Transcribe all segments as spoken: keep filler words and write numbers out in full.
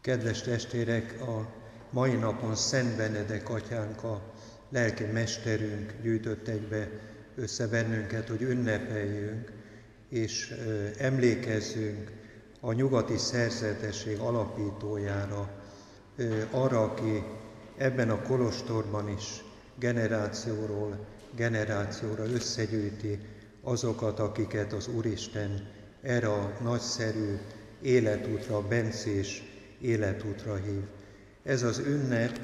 Kedves testvérek, a mai napon Szent Benedek atyánk, a lelki mesterünk gyűjtött egybe össze bennünket, hogy ünnepeljünk és emlékezzünk a nyugati szerzetesség alapítójára, arra, aki ebben a kolostorban is generációról generációra összegyűjti azokat, akiket az Úristen erre a nagyszerű életútra, bencés életútra hív. Ez az ünnep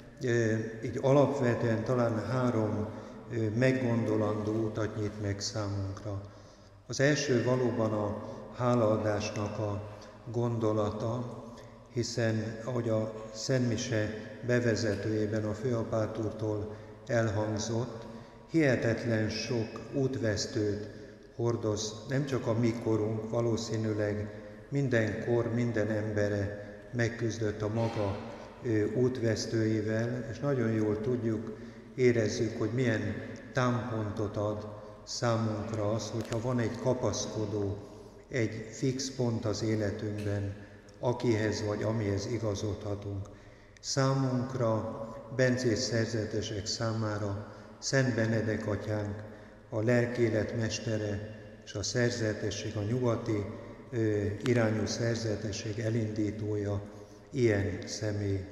így alapvetően talán három meggondolandó utat nyit meg számunkra. Az első valóban a hálaadásnak a gondolata, hiszen ahogy a Szentmise bevezetőjében a főapátúrtól elhangzott, hihetetlen sok útvesztőt hordoz, nem csak a mi korunk, valószínűleg minden kor, minden embere megküzdött a maga útvesztőivel, és nagyon jól tudjuk, érezzük, hogy milyen támpontot ad számunkra az, hogyha van egy kapaszkodó, egy fix pont az életünkben, akihez vagy amihez igazodhatunk. Számunkra, bencés szerzetesek számára Szent Benedek atyánk, a lelkélet mestere és a szerzetesség, a nyugati ö, irányú szerzetesség elindítója, ilyen személy.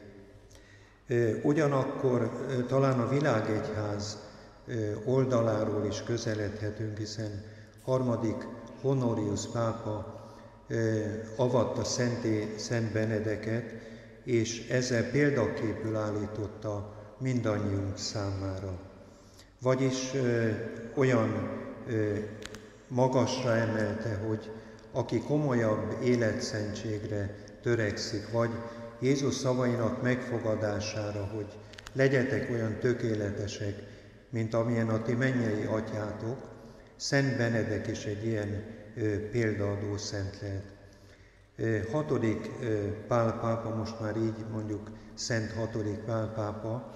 Ö, ugyanakkor ö, talán a világegyház ö, oldaláról is közeledhetünk, hiszen harmadik Honorius pápa ö, avatta szenté Szent Benedeket, és ezzel példaképül állította mindannyiunk számára. Vagyis ö, olyan ö, magasra emelte, hogy aki komolyabb életszentségre törekszik, vagy Jézus szavainak megfogadására, hogy legyetek olyan tökéletesek, mint amilyen a ti mennyei atyátok, Szent Benedek is egy ilyen ö, példaadó szent lehet. Ö, hatodik ö, Pál pápa, most már így mondjuk Szent hatodik Pál pápa,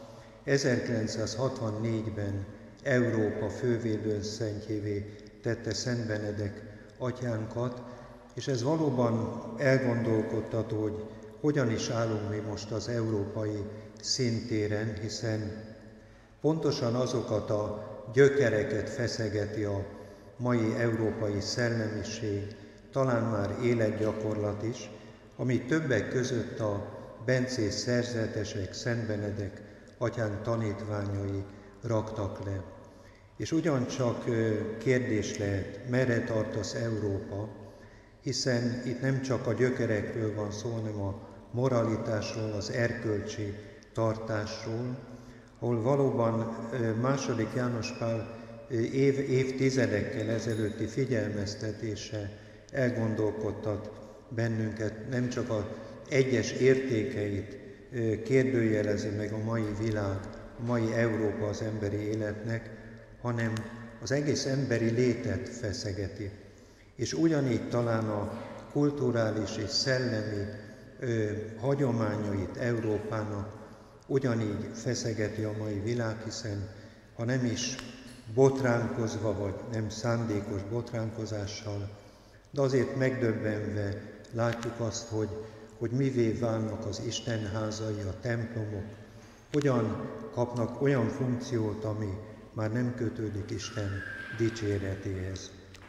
ezerkilencszázhatvannégyben Európa fővédőszentjévé tette Szent Benedek atyánkat, és ez valóban elgondolkodtató, hogy hogyan is állunk mi most az európai szintéren, hiszen pontosan azokat a gyökereket feszegeti a mai európai szellemiség, talán már életgyakorlat is, ami többek között a bencés szerzetesek, Szent Benedek atyánk tanítványai raktak le. És ugyancsak kérdés lehet, merre tartasz Európa, hiszen itt nem csak a gyökerekről van szó, hanem a moralitásról, az erkölcsi tartásról, ahol valóban második János Pál év, évtizedekkel ezelőtti figyelmeztetése elgondolkodtat bennünket, nem csak az egyes értékeit kérdőjelezi meg a mai világ, a mai Európa az emberi életnek, hanem az egész emberi létet feszegeti. És ugyanígy talán a kulturális és szellemi ö, hagyományait Európának ugyanígy feszegeti a mai világ, hiszen ha nem is botránkozva, vagy nem szándékos botránkozással, de azért megdöbbenve látjuk azt, hogy, hogy mivé válnak az istenházai, a templomok, hogyan kapnak olyan funkciót, ami már nem kötődik Isten dicséretéhez.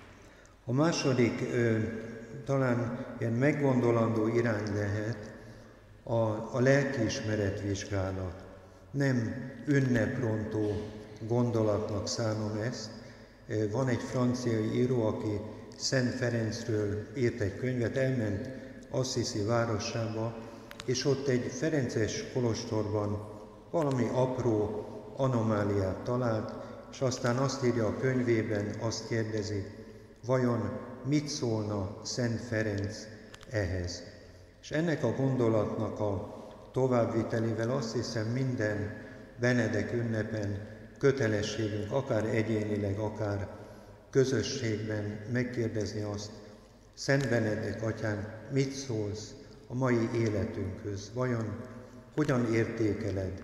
A második ö, talán ilyen meggondolandó irány lehet a, a lelkiismeret vizsgálat. Nem ünneprontó gondolatnak szánom ezt. Van egy francia író, aki Szent Ferencről írt egy könyvet, elment Assisi városába, és ott egy ferences kolostorban valami apró anomáliát talált, és aztán azt írja a könyvében, azt kérdezi, vajon mit szólna Szent Ferenc ehhez? És ennek a gondolatnak a továbbvitelével azt hiszem minden Benedek ünnepen kötelességünk, akár egyénileg, akár közösségben megkérdezni azt, Szent Benedek atyánk, mit szólsz a mai életünkhöz? Vajon hogyan értékeled?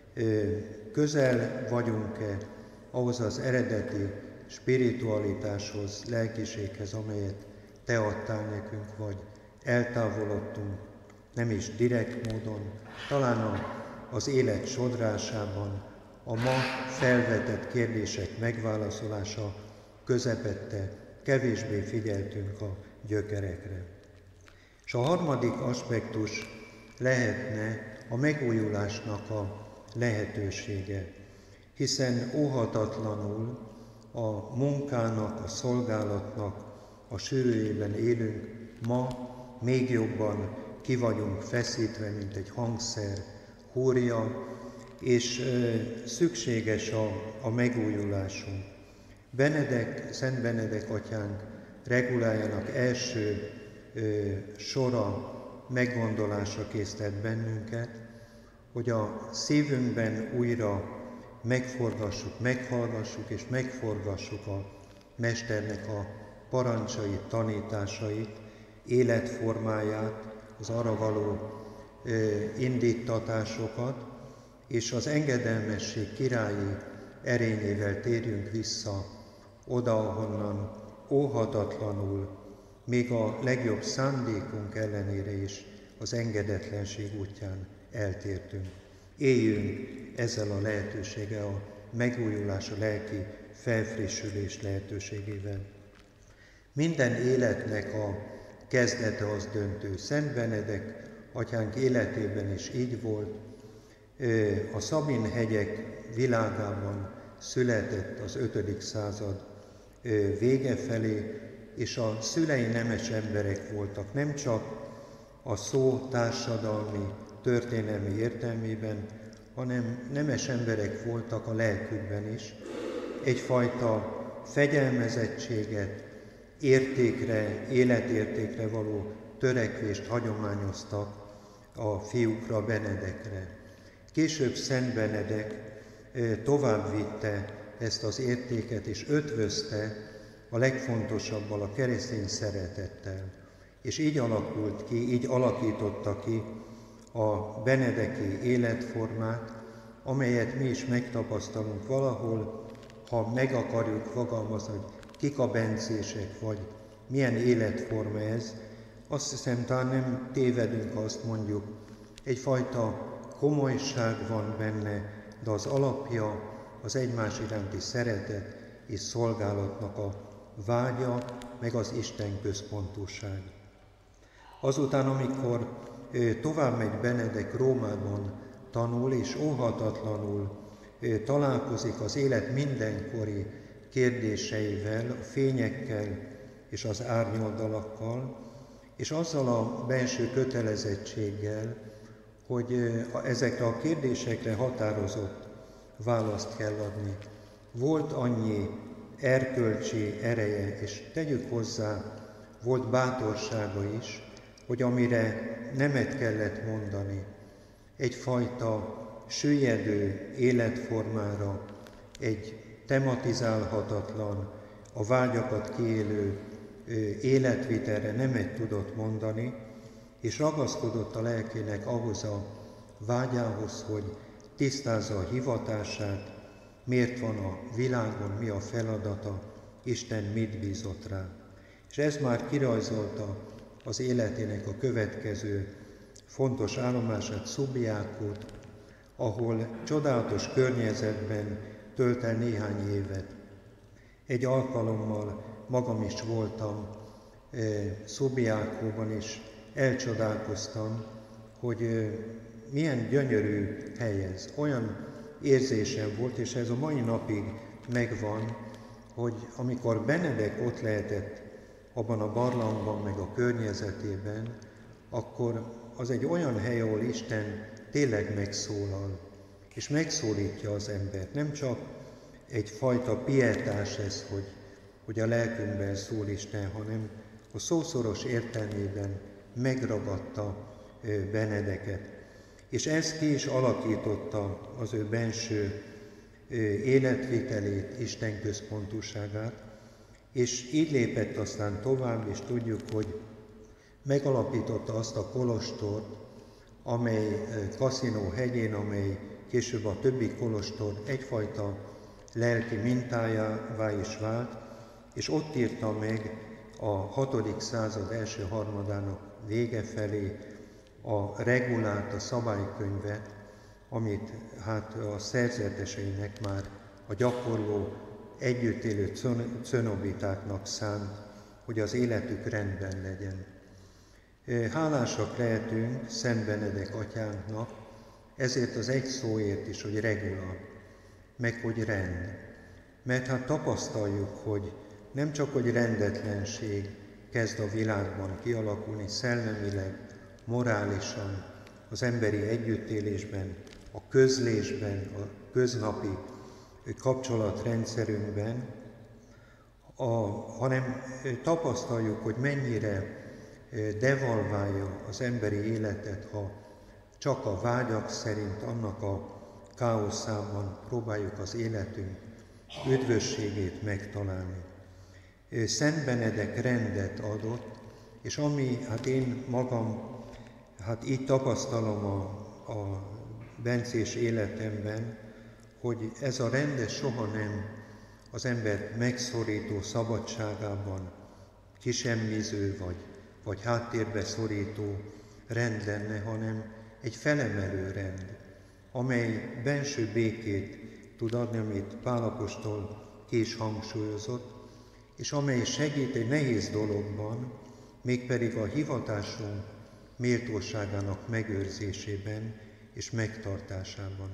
Közel vagyunk-e ahhoz az eredeti spiritualitáshoz, lelkiséghez, amelyet te adtál nekünk, vagy eltávolodtunk nem is direkt módon, talán a, az élet sodrásában, a ma felvetett kérdések megválaszolása közepette kevésbé figyeltünk a gyökerekre. És a harmadik aspektus lehetne a megújulásnak a lehetősége, hiszen óhatatlanul a munkának, a szolgálatnak a sűrűjében élünk, ma még jobban ki vagyunk feszítve, mint egy hangszer húrja, és ö, szükséges a, a megújulásunk. Benedek, Szent Benedek atyánk regulájának első ö, sora meggondolásra késztet bennünket, hogy a szívünkben újra megforgassuk, meghallgassuk és megforgassuk a Mesternek a parancsait, tanításait, életformáját, az arra való ö, indítatásokat, és az engedelmesség királyi erényével térjünk vissza oda, ahonnan óhatatlanul, még a legjobb szándékunk ellenére is az engedetlenség útján eltértünk. Éljünk ezzel a lehetőséggel, a megújulás, a lelki felfrissülés lehetőségével. Minden életnek a kezdete az döntő. Szent Benedek atyánk életében is így volt. A Szabin-hegyek világában született az ötödik század vége felé, és a szülei nemes emberek voltak, nem csak a szó társadalmi, történelmi értelmében, hanem nemes emberek voltak a lelkükben is. Egyfajta fegyelmezettséget, értékre, életértékre való törekvést hagyományoztak a fiúkra, Benedekre. Később Szent Benedek tovább vitte ezt az értéket, és ötvözte a legfontosabbal, a keresztény szeretettel. És így alakult ki, így alakította ki a benedeki életformát, amelyet mi is megtapasztalunk valahol, ha meg akarjuk fogalmazni, hogy kik a bencések, vagy milyen életforma ez, azt hiszem, talán nem tévedünk, azt mondjuk, egyfajta komolyság van benne, de az alapja az egymás iránti szeretet és szolgálatnak a vágya, meg az Isten központúság. Azután, amikor tovább megy Benedek, Rómában tanul, és óhatatlanul találkozik az élet mindenkori kérdéseivel, a fényekkel és az árnyoldalakkal, és azzal a belső kötelezettséggel, hogy ezekre a kérdésekre határozott választ kell adni. Volt annyi erkölcsi ereje, és tegyük hozzá, volt bátorsága is, hogy amire nemet kellett mondani, egyfajta süllyedő életformára, egy tematizálhatatlan, a vágyakat kiélő életvitelre nemet tudott mondani, és ragaszkodott a lelkének ahhoz a vágyához, hogy tisztázza a hivatását, miért van a világon, mi a feladata, Isten mit bízott rá. És ez már kirajzolta az életének a következő fontos állomását, Subiacót, ahol csodálatos környezetben tölt el néhány évet. Egy alkalommal magam is voltam e, Subiacóban, és elcsodálkoztam, hogy e, milyen gyönyörű hely ez. Olyan érzésem volt, és ez a mai napig megvan, hogy amikor Benedek ott lehetett abban a barlangban, meg a környezetében, akkor az egy olyan hely, ahol Isten tényleg megszólal, és megszólítja az embert. Nem csak egyfajta pietás ez, hogy, hogy a lelkünkben szól Isten, hanem a szószoros értelmében megragadta Benedeket. És ez ki is alakította az ő benső életvitelét, Isten központúságát, és így lépett aztán tovább, és tudjuk, hogy megalapította azt a kolostort, amely Casino hegyén, amely később a többi kolostor egyfajta lelki mintájává is vált, és ott írta meg a hatodik század első harmadának vége felé a regulát, a szabálykönyvet, amit hát a szerzeteseinek már a gyakorló, együtt élő cönobitáknak szánt, hogy az életük rendben legyen. Hálásak lehetünk Szent Benedek atyánknak, ezért az egy szóért is, hogy regula, meg hogy rend. Mert hát tapasztaljuk, hogy nem csak, hogy rendetlenség kezd a világban kialakulni szellemileg, morálisan, az emberi együttélésben, a közlésben, a köznapi kapcsolatrendszerünkben, a, hanem tapasztaljuk, hogy mennyire devalválja az emberi életet, ha csak a vágyak szerint, annak a káoszában próbáljuk az életünk üdvösségét megtalálni. Szent Benedek rendet adott, és ami, hát én magam, hát így tapasztalom a, a bencés életemben, hogy ez a rend soha nem az ember megszorító szabadságában kisemmiző vagy, vagy háttérbe szorító rend lenne, hanem egy felemelő rend, amely benső békét tud adni, amit Pál apostol ki is hangsúlyozott, és amely segít egy nehéz dologban, mégpedig a hivatásunk méltóságának megőrzésében és megtartásában.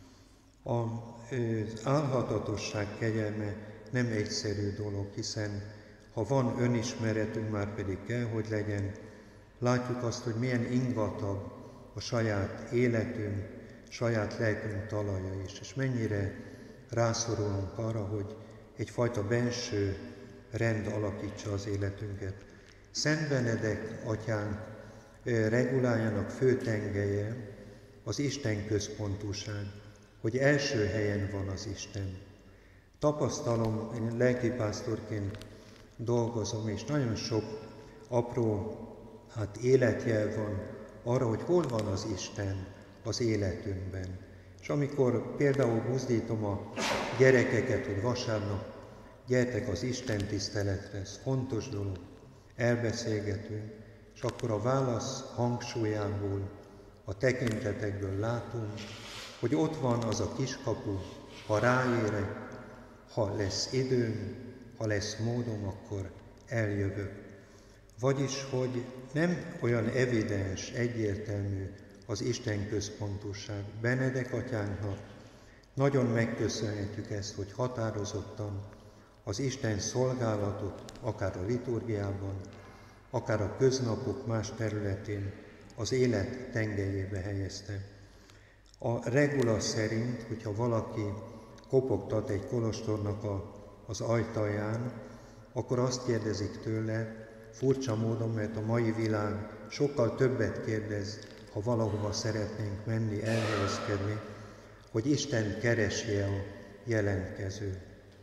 Az álhatatosság kegyelme nem egyszerű dolog, hiszen ha van önismeretünk, már pedig kell, hogy legyen, látjuk azt, hogy milyen ingatag a saját életünk, saját lelkünk talaja is, és mennyire rászorulunk arra, hogy egyfajta benső rend alakítsa az életünket. Szent Benedek atyánk regulájának fő tengelye az Isten központúság, hogy első helyen van az Isten. Tapasztalom, én lelkipásztorként dolgozom, és nagyon sok apró hát életjel van arra, hogy hol van az Isten az életünkben. És amikor például buzdítom a gyerekeket, hogy vasárnap gyertek az Isten tiszteletre, ez fontos dolog, elbeszélgetünk, és akkor a válasz hangsúlyából, a tekintetekből látunk, hogy ott van az a kiskapu, ha ráérek, ha lesz időm, ha lesz módom, akkor eljövök. Vagyis, hogy nem olyan evidens, egyértelmű az Isten központúság. Benedek atyánknak nagyon megköszönhetjük ezt, hogy határozottan az Isten szolgálatot, akár a liturgiában, akár a köznapok más területén az élet tengelyébe helyezte. A regula szerint, hogyha valaki kopogtat egy kolostornak a, az ajtaján, akkor azt kérdezik tőle, furcsa módon, mert a mai világ sokkal többet kérdez, ha valahova szeretnénk menni, elhelyezkedni, hogy Isten keresi a jelentkező.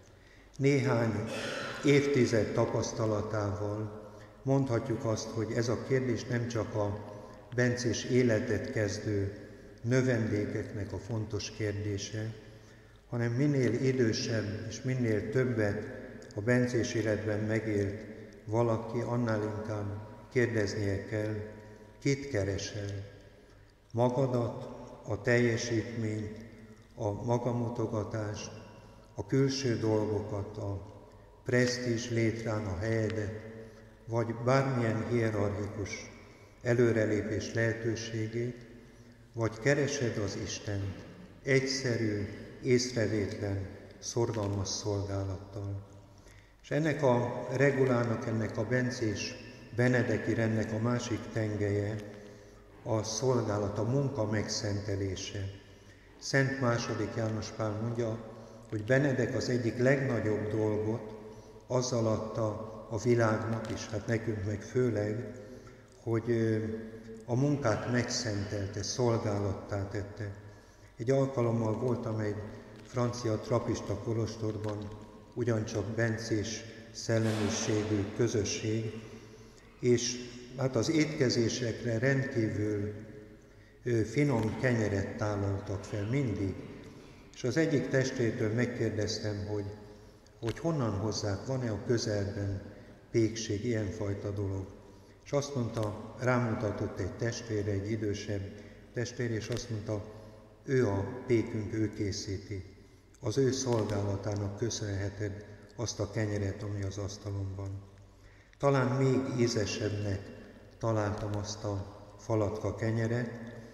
Néhány évtized tapasztalatával mondhatjuk azt, hogy ez a kérdés nem csak a bencés életet kezdő növendékeknek a fontos kérdése, hanem minél idősebb és minél többet a bencés életben megélt valaki, annál inkább kérdeznie kell, kit keresel? Magadat, a teljesítményt, a magamutogatást, a külső dolgokat, a presztízs létrán a helyedet, vagy bármilyen hierarchikus előrelépés lehetőségét, vagy keresed az Istent egyszerű, észrevétlen, szorgalmas szolgálattal. És ennek a regulának, ennek a bencés benedeki rendnek a másik tengelye a szolgálat, a munka megszentelése. Szent második János Pál mondja, hogy Benedek az egyik legnagyobb dolgot azzal adta a világnak is, hát nekünk meg főleg, hogy a munkát megszentelte, szolgálattá tette. Egy alkalommal voltam egy francia trapista kolostorban, ugyancsak bencés szellemiségű közösség, és hát az étkezésekre rendkívül finom kenyeret tálaltak fel mindig. És az egyik testvértől megkérdeztem, hogy, hogy honnan hozzák, van-e a közelben pékség, ilyenfajta dolog. És azt mondta, rámutatott egy testvére, egy idősebb testvér, és azt mondta, ő a pékünk, ő készíti. Az ő szolgálatának köszönheted azt a kenyeret, ami az asztalon van. Talán még ízesebbnek találtam azt a falatka kenyeret,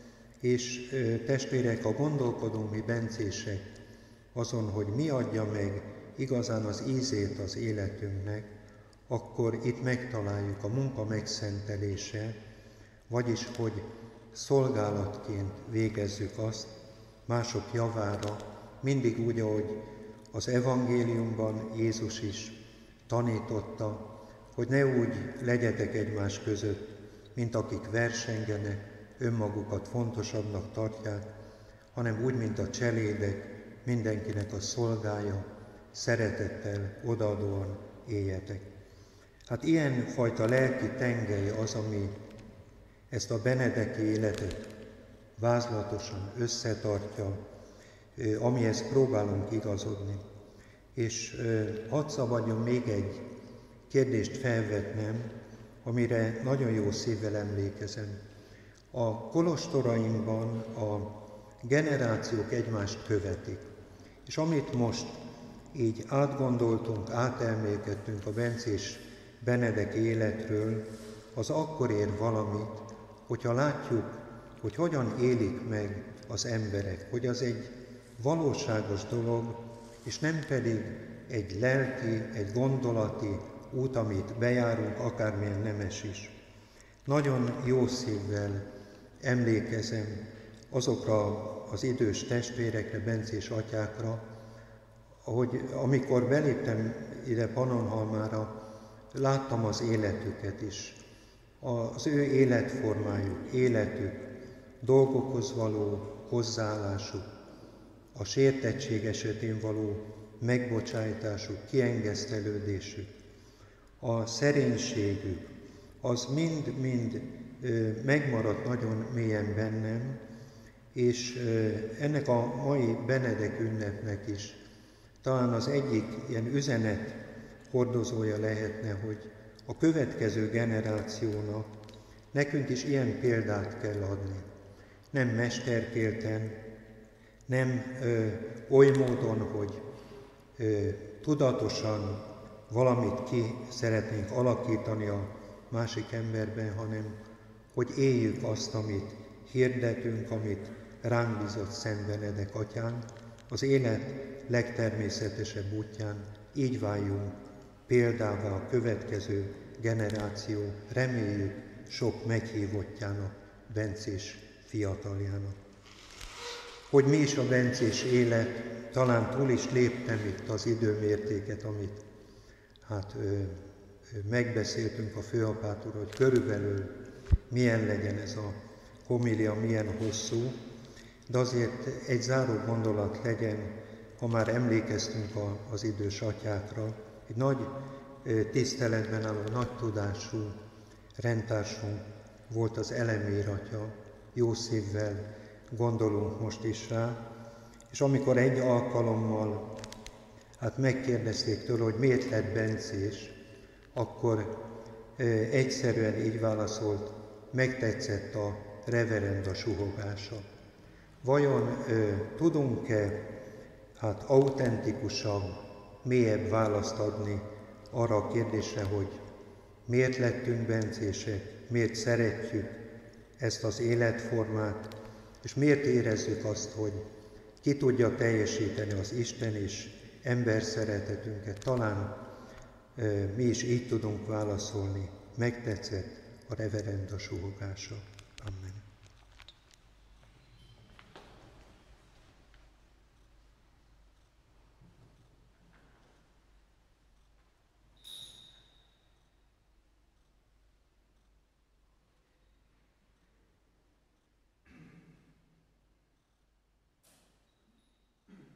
és testvérek, a gondolkodó mi bencések azon, hogy mi adja meg igazán az ízét az életünknek, akkor itt megtaláljuk a munka megszentelése, vagyis, hogy szolgálatként végezzük azt mások javára, mindig úgy, ahogy az evangéliumban Jézus is tanította, hogy ne úgy legyetek egymás között, mint akik versengenek, önmagukat fontosabbnak tartják, hanem úgy, mint a cselédek, mindenkinek a szolgája, szeretettel, odaadóan éljetek. Hát ilyen fajta lelki tengely az, ami ezt a benedeki életet vázlatosan összetartja, amihez próbálunk igazodni. És hadd szabadjon még egy kérdést felvetnem, amire nagyon jó szívvel emlékezem. A kolostorainkban a generációk egymást követik, és amit most így átgondoltunk, átelmélkedtünk a bencés benedek életről, az akkor ér valamit, hogyha látjuk, hogy hogyan élik meg az emberek, hogy az egy valóságos dolog, és nem pedig egy lelki, egy gondolati út, amit bejárunk, akármilyen nemes is. Nagyon jó szívvel emlékezem azokra az idős testvérekre, bencés atyákra, hogy amikor beléptem ide Pannonhalmára, láttam az életüket is. Az ő életformájuk, életük, dolgokhoz való hozzáállásuk, a sértettség esetén való megbocsájtásuk, kiengesztelődésük, a szerénységük, az mind-mind megmaradt nagyon mélyen bennem, és ennek a mai Benedek ünnepnek is talán az egyik ilyen üzenet hordozója lehetne, hogy a következő generációnak nekünk is ilyen példát kell adni. Nem mesterkélten, nem ö, oly módon, hogy ö, tudatosan valamit ki szeretnénk alakítani a másik emberben, hanem hogy éljük azt, amit hirdetünk, amit ránk bízott Szent Benedek atyánk, az élet legtermészetesebb útján, így váljunk példává a következő generáció, reméljük, sok meghívottjának, bencés fiataljának. Hogy mi is a bencés élet, talán túl is léptem itt az időmértéket, amit hát ö, ö, megbeszéltünk a főapától, hogy körülbelül milyen legyen ez a homilia, milyen hosszú, de azért egy záró gondolat legyen, ha már emlékeztünk a, az idős atyákra, egy nagy ö, tiszteletben álló, nagy tudású rendtársunk volt az Elemér atya, jó szívvel gondolunk most is rá, és amikor egy alkalommal hát megkérdezték tőle, hogy miért lett bencés, akkor ö, egyszerűen így válaszolt, megtetszett a reverenda suhogása. Vajon ö, tudunk-e hát autentikusabb, mélyebb választ adni arra a kérdésre, hogy miért lettünk bencések, miért szeretjük ezt az életformát, és miért érezzük azt, hogy ki tudja teljesíteni az Isten és ember szeretetünket. Talán e, mi is így tudunk válaszolni, megtetszett a reverenda suhogása. Amen.